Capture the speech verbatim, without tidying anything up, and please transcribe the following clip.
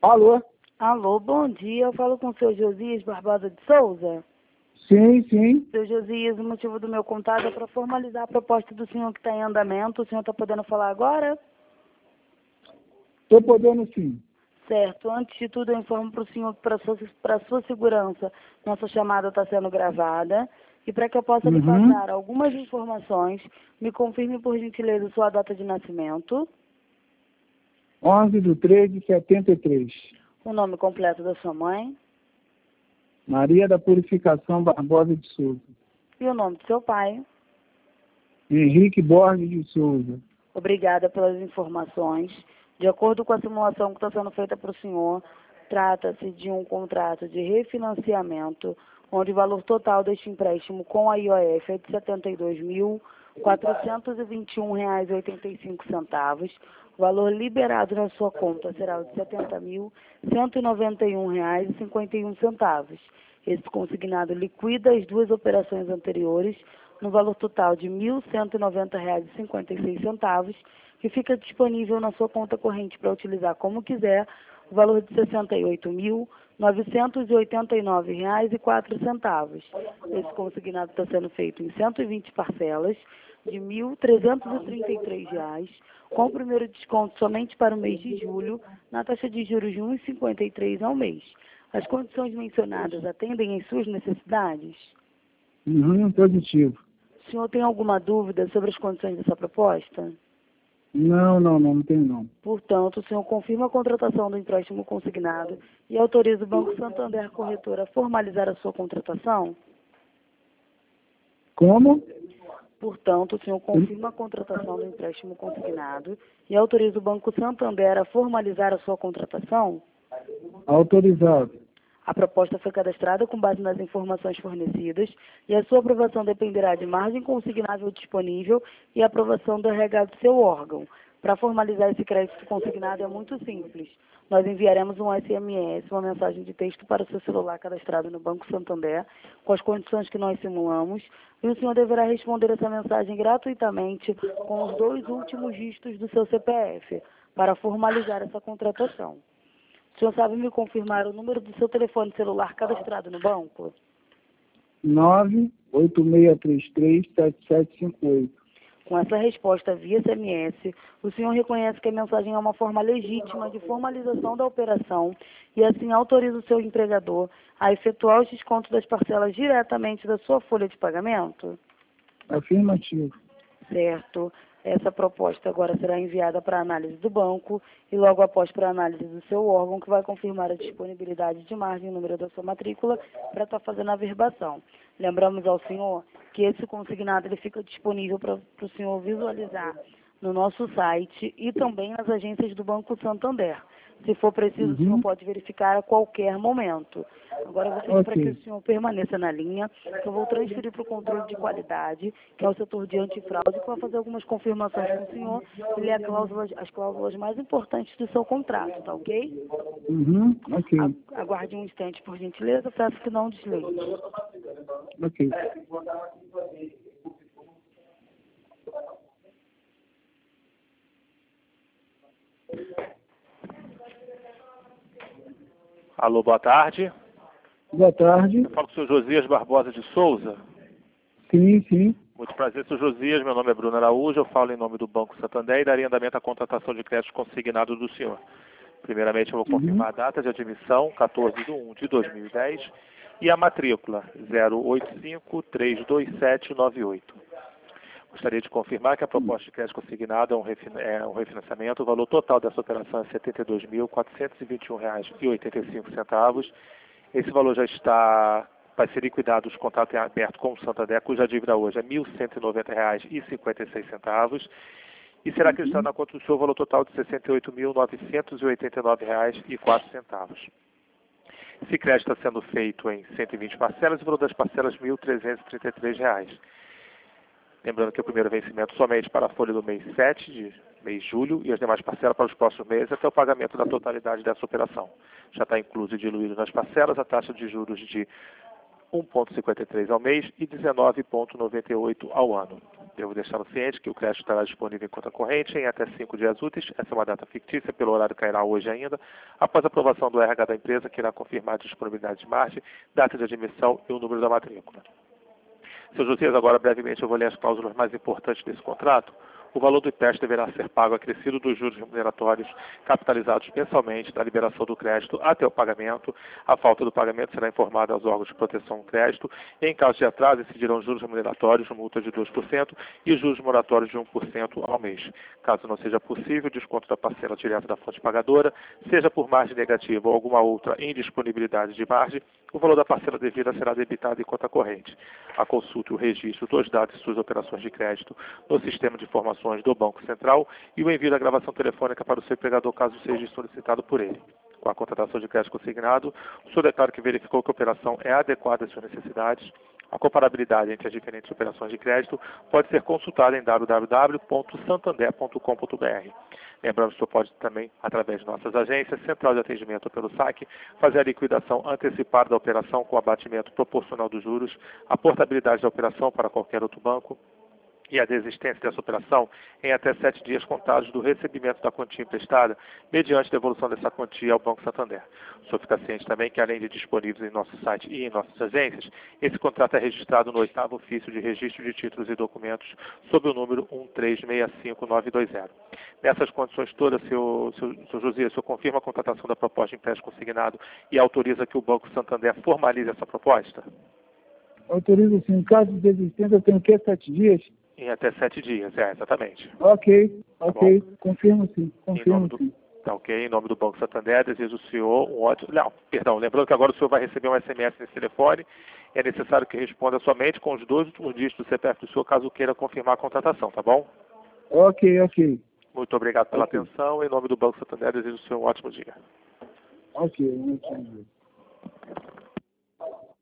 Alô? Alô, bom dia. Eu falo com o seu Josias Barbosa de Souza. Sim, sim. Seu Josias, o motivo do meu contato é para formalizar a proposta do senhor que está em andamento. O senhor está podendo falar agora? Estou podendo sim. Certo. Antes de tudo, eu informo para o senhor que para sua, para sua segurança, nossa chamada está sendo gravada. E para que eu possa lhe Uhum. passar algumas informações, me confirme, por gentileza, sua data de nascimento, onze de três de setenta e três. o nome completo da sua mãe Maria da Purificação Barbosa de Souza. e o nome do seu pai. Henrique Borges de Souza. Obrigada pelas informações. De acordo com a simulação que está sendo feita para o senhor, trata-se de um contrato de refinanciamento, onde o valor total deste empréstimo com a I O F é de setenta e dois mil, quatrocentos e vinte e um reais e oitenta e cinco centavos. O valor liberado na sua conta será o de setenta mil, cento e noventa e um reais e cinquenta e um centavos. Esse consignado liquida as duas operações anteriores no valor total de mil cento e noventa reais e cinquenta e seis centavos, que fica disponível na sua conta corrente para utilizar como quiser, o valor de sessenta e oito mil, novecentos e oitenta e nove reais e quatro centavos. Esse consignado está sendo feito em cento e vinte parcelas de mil trezentos e trinta e três reais, com o primeiro desconto somente para o mês de julho, na taxa de juros de um vírgula cinquenta e três ao mês. As condições mencionadas atendem às suas necessidades? Uhum, positivo. O senhor tem alguma dúvida sobre as condições dessa proposta? Não, não, não, não tem não. Portanto, o senhor confirma a contratação do empréstimo consignado e autoriza o Banco Santander Corretora a formalizar a sua contratação? Como? Portanto, o senhor confirma a contratação do empréstimo consignado e autoriza o Banco Santander a formalizar a sua contratação? Autorizado. A proposta foi cadastrada com base nas informações fornecidas e a sua aprovação dependerá de margem consignável disponível e aprovação do R H do seu órgão. Para formalizar esse crédito consignado é muito simples. Nós enviaremos um S M S, uma mensagem de texto para o seu celular cadastrado no Banco Santander, com as condições que nós simulamos, e o senhor deverá responder essa mensagem gratuitamente com os dois últimos dígitos do seu C P F, para formalizar essa contratação. O senhor sabe me confirmar o número do seu telefone celular cadastrado no banco? nove oito seis três três sete sete cinco oito. Com essa resposta via S M S, o senhor reconhece que a mensagem é uma forma legítima de formalização da operação e assim autoriza o seu empregador a efetuar os descontos das parcelas diretamente da sua folha de pagamento? Afirmativo. Certo. Essa proposta agora será enviada para análise do banco e logo após para análise do seu órgão, que vai confirmar a disponibilidade de margem e o número da sua matrícula para estar fazendo a averbação. Lembramos ao senhor que esse consignado ele fica disponível para o senhor visualizar no nosso site e também nas agências do Banco Santander. Se for preciso, Uhum. o senhor pode verificar a qualquer momento. Agora eu vou pedir para Ok. que o senhor permaneça na linha, que eu vou transferir para o controle de qualidade, que é o setor de antifraude, que vai fazer algumas confirmações com o senhor e ler a cláusula, as cláusulas mais importantes do seu contrato, tá ok? Uhum, ok. A- Aguarde um instante, por gentileza, peço que não desligue. Ok. Alô, boa tarde. Boa tarde. Eu falo com o senhor Josias Barbosa de Souza. Sim, sim. Muito prazer, senhor Josias. Meu nome é Bruno Araújo. Eu falo em nome do Banco Santander e daria andamento à contratação de crédito consignado do senhor. Primeiramente, eu vou confirmar a data de admissão, quatorze de um de dois mil e dez, e a matrícula zero oito cinco três dois sete nove oito. Gostaria de confirmar que a proposta de crédito consignado é um, refin é um refinanciamento. O valor total dessa operação é setenta e dois mil, quatrocentos e vinte e um reais e oitenta e cinco centavos. Esse valor já está, vai ser liquidado os contratos em aberto com o Santander, cuja dívida hoje é mil cento e noventa reais e cinquenta e seis centavos. E será acreditado na conta do senhor o valor total de sessenta e oito mil, novecentos e oitenta e nove reais e quatro centavos. Esse crédito está sendo feito em cento e vinte parcelas e o valor das parcelas mil trezentos e trinta e três reais. Lembrando que o primeiro vencimento somente para a folha do mês sete, de mês de julho, e as demais parcelas para os próximos meses até o pagamento da totalidade dessa operação. Já está incluso e diluído nas parcelas a taxa de juros de um vírgula cinquenta e três ao mês e dezenove vírgula noventa e oito ao ano. Devo deixá-lo ciente que o crédito estará disponível em conta corrente em até cinco dias úteis. Essa é uma data fictícia, pelo horário cairá hoje ainda, após a aprovação do R H da empresa, que irá confirmar a disponibilidade de margem, data de admissão e o número da matrícula. Seu Josias, agora brevemente eu vou ler as cláusulas mais importantes desse contrato. O valor do empréstimo deverá ser pago acrescido dos juros remuneratórios capitalizados mensalmente da liberação do crédito até o pagamento. A falta do pagamento será informada aos órgãos de proteção do crédito. Em caso de atraso, incidirão juros remuneratórios, multa de dois por cento e juros moratórios de um por cento ao mês. Caso não seja possível, desconto da parcela direta da fonte pagadora, seja por margem negativa ou alguma outra indisponibilidade de margem, o valor da parcela devida será debitado em conta corrente. A consulta e o registro dos dados de suas operações de crédito no sistema de informações do Banco Central e o envio da gravação telefônica para o seu empregador, caso seja solicitado por ele. Com a contratação de crédito consignado, o senhor declara que verificou que a operação é adequada às suas necessidades. A comparabilidade entre as diferentes operações de crédito pode ser consultada em w w w ponto santander ponto com ponto b r. Lembrando que o senhor pode também, através de nossas agências, central de atendimento ou pelo saque, fazer a liquidação antecipada da operação com abatimento proporcional dos juros, a portabilidade da operação para qualquer outro banco, e a desistência dessa operação em até sete dias contados do recebimento da quantia emprestada, mediante devolução dessa quantia ao Banco Santander. O senhor fica ciente também que, além de disponíveis em nosso site e em nossas agências, esse contrato é registrado no oitavo ofício de registro de títulos e documentos sob o número um três seis cinco nove dois zero. Nessas condições todas, seu, seu, seu Josias, o senhor confirma a contratação da proposta de empréstimo consignado e autoriza que o Banco Santander formalize essa proposta? Autorizo sim. Em caso de desistência, eu tenho o quê? Sete dias? Em até sete dias, é, exatamente. Ok, ok. Bom. Confirmo sim. Em Confirmo nome do, sim. tá, ok, em nome do Banco Santander, desejo ao senhor um ótimo... Não, perdão, lembrando que agora o senhor vai receber um S M S nesse telefone. É necessário que responda somente com os dois últimos dígitos do C P F do senhor, caso queira confirmar a contratação, tá bom? Ok, ok. Muito obrigado pela Ok. atenção. Em nome do Banco Santander, desejo ao senhor um ótimo dia. Ok, um ótimo dia.